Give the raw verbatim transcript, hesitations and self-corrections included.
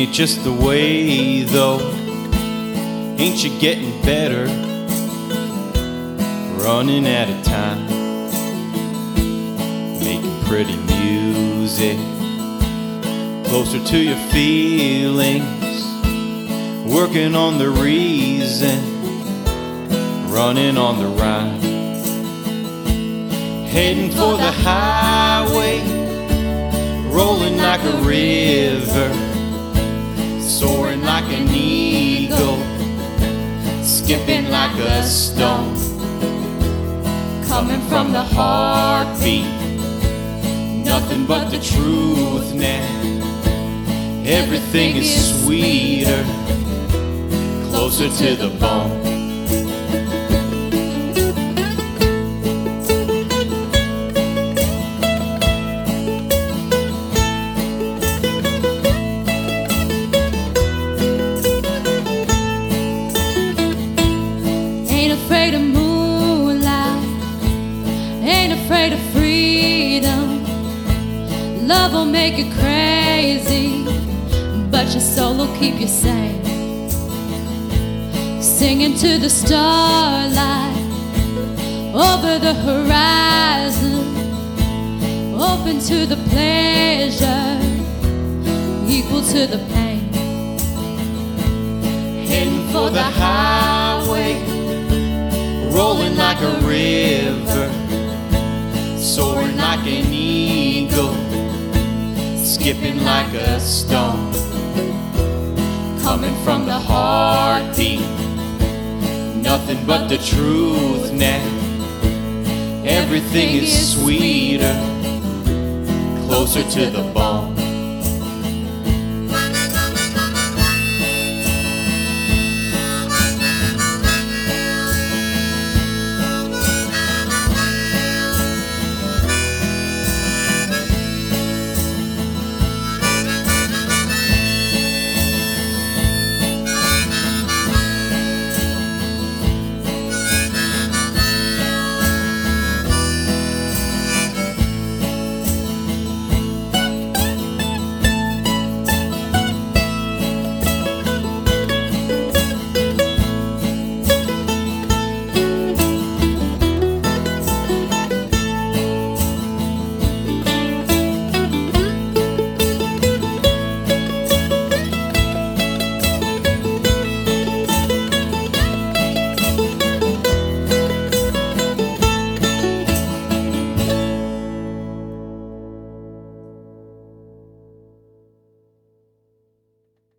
ain't just the way though. Ain't you getting better? Running out of time, making pretty music, closer to your feelings, working on the reason, running on the rhyme, heading for the highway, rolling like a river, soaring like an eagle, skipping like a stone, coming from the heartbeat, nothing but the truth now. Everything is sweeter, closer to the bone. Ain't afraid of moonlight, ain't afraid of freedom. Love will make you crazy, but your soul will keep you sane. Singing to the starlight, over the horizon, open to the pleasure, equal to the pain. Heading for the highway, rolling like a river, soaring like an eagle, skipping like a stone, coming from the heartbeat, nothing but the truth now. Everything is sweeter, closer to the bone.